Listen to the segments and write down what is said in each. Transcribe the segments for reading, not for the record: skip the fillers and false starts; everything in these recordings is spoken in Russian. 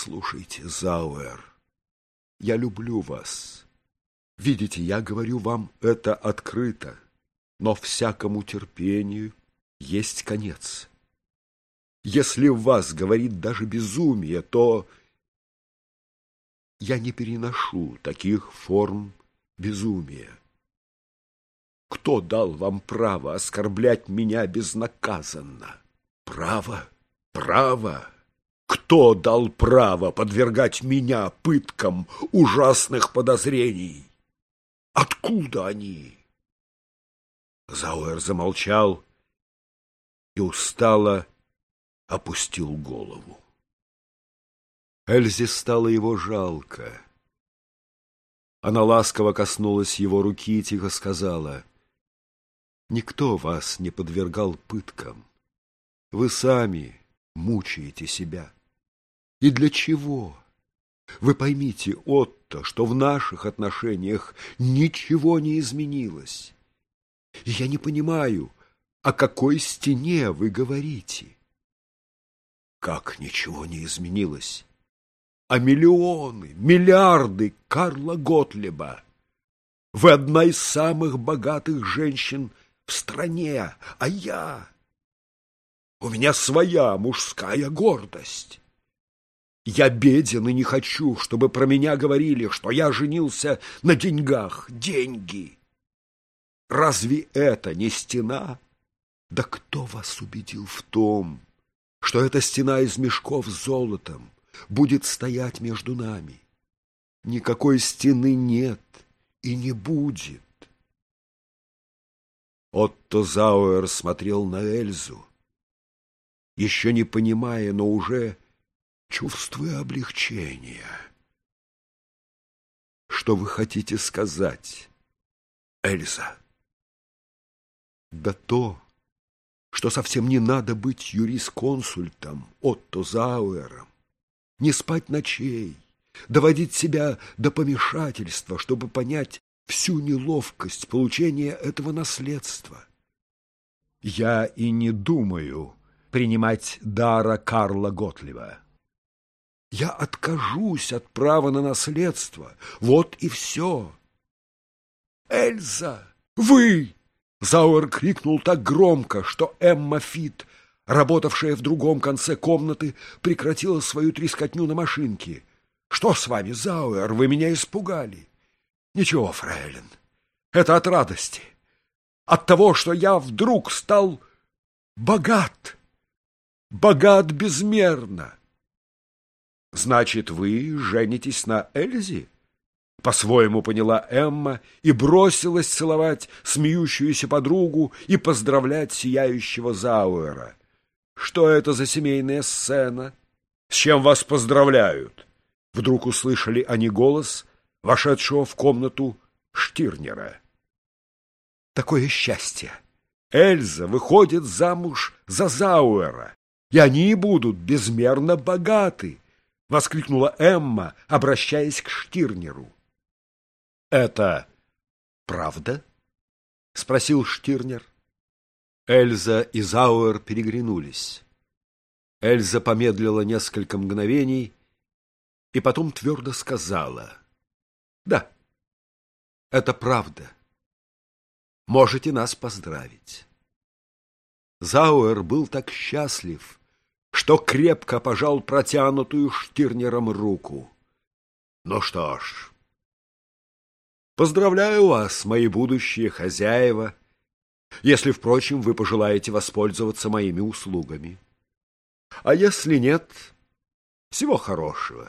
Послушайте, Зауэр, я люблю вас. Видите, я говорю вам это открыто, но всякому терпению есть конец. Если в вас говорит даже безумие, то я не переношу таких форм безумия. Кто дал вам право оскорблять меня безнаказанно? Право? Право? Кто дал право подвергать меня пыткам ужасных подозрений? Откуда они? Зауэр замолчал и устало опустил голову. Эльзе стало его жалко. Она ласково коснулась его руки и тихо сказала: «Никто вас не подвергал пыткам. Вы сами мучаете себя. И для чего? Вы поймите, Отто, что в наших отношениях ничего не изменилось. И я не понимаю, о какой стене вы говорите». Как ничего не изменилось? А миллионы, миллиарды Карла Готлиба. Вы одна из самых богатых женщин в стране, а я... У меня своя мужская гордость. Я беден и не хочу, чтобы про меня говорили, что я женился на деньгах. Деньги. Разве это не стена? Да кто вас убедил в том, что эта стена из мешков с золотом будет стоять между нами? Никакой стены нет и не будет. Отто Зауэр смотрел на Эльзу, еще не понимая, но уже чувствуя облегчение. Что вы хотите сказать, Эльза? Да то, что совсем не надо быть юрисконсультом Отто Зауэром, не спать ночей, доводить себя до помешательства, чтобы понять всю неловкость получения этого наследства. Я и не думаю принимать дара Карла Готлиба. Я откажусь от права на наследство. Вот и все. Эльза, вы! Зауэр крикнул так громко, что Эмма Фит, работавшая в другом конце комнаты, прекратила свою трескотню на машинке. Что с вами, Зауэр? Вы меня испугали. Ничего, фрейлин, это от радости. От того, что я вдруг стал богат. Богат безмерно. Значит, вы женитесь на Эльзе? По-своему поняла Эмма и бросилась целовать смеющуюся подругу и поздравлять сияющего Зауэра. Что это за семейная сцена? С чем вас поздравляют? Вдруг услышали они голос вошедшего в комнату Штирнера. Такое счастье! Эльза выходит замуж за Зауэра, и они будут безмерно богаты! — воскликнула Эмма, обращаясь к Штирнеру. — Это правда? — спросил Штирнер. Эльза и Зауэр переглянулись. Эльза помедлила несколько мгновений и потом твердо сказала: — Да, это правда. Можете нас поздравить. Зауэр был так счастлив, что крепко пожал протянутую Штирнером руку. Ну что ж, поздравляю вас, мои будущие хозяева, если, впрочем, вы пожелаете воспользоваться моими услугами. А если нет, всего хорошего.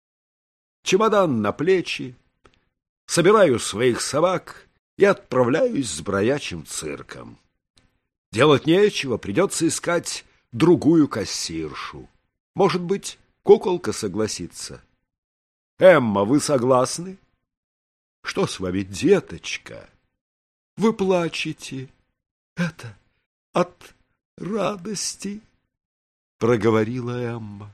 Чемодан на плечи, собираю своих собак и отправляюсь с бродячим цирком. Делать нечего, придется искать другую кассиршу. Может быть, куколка согласится. Эмма, вы согласны? Что с вами, деточка? Вы плачете. Это от радости, проговорила Эмма.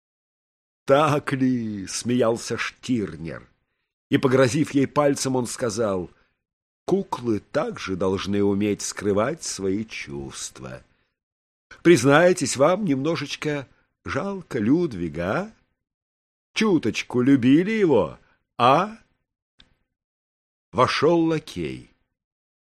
Так ли? Смеялся Штирнер. И, погрозив ей пальцем, он сказал: куклы также должны уметь скрывать свои чувства. Признайтесь, вам немножечко жалко Людвига, а? чуточку любили его, а? Вошел лакей.